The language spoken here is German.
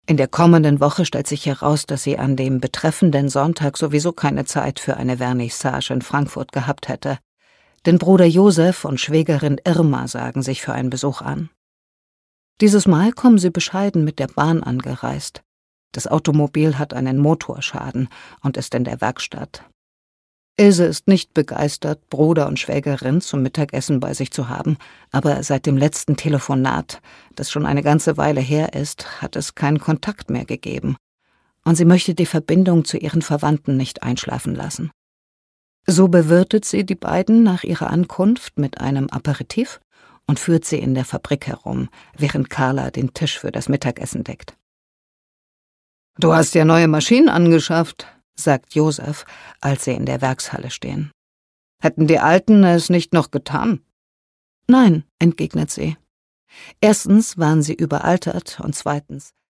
In der kommenden Woche stellt sich heraus, dass sie an dem betreffenden Sonntag sowieso keine Zeit für eine Vernissage in Frankfurt gehabt hätte. Denn Bruder Josef und Schwägerin Irma sagen sich für einen Besuch an. Dieses Mal kommen sie bescheiden mit der Bahn angereist. Das Automobil hat einen Motorschaden und ist in der Werkstatt. Ilse ist nicht begeistert, Bruder und Schwägerin zum Mittagessen bei sich zu haben, aber seit dem letzten Telefonat, das schon eine ganze Weile her ist, hat es keinen Kontakt mehr gegeben. Und sie möchte die Verbindung zu ihren Verwandten nicht einschlafen lassen. So bewirtet sie die beiden nach ihrer Ankunft mit einem Aperitif und führt sie in der Fabrik herum, während Carla den Tisch für das Mittagessen deckt. »Du hast ja neue Maschinen angeschafft«, sagt Josef, als sie in der Werkshalle stehen. »Hätten die Alten es nicht noch getan?« »Nein«, entgegnet sie. Erstens waren sie überaltert und zweitens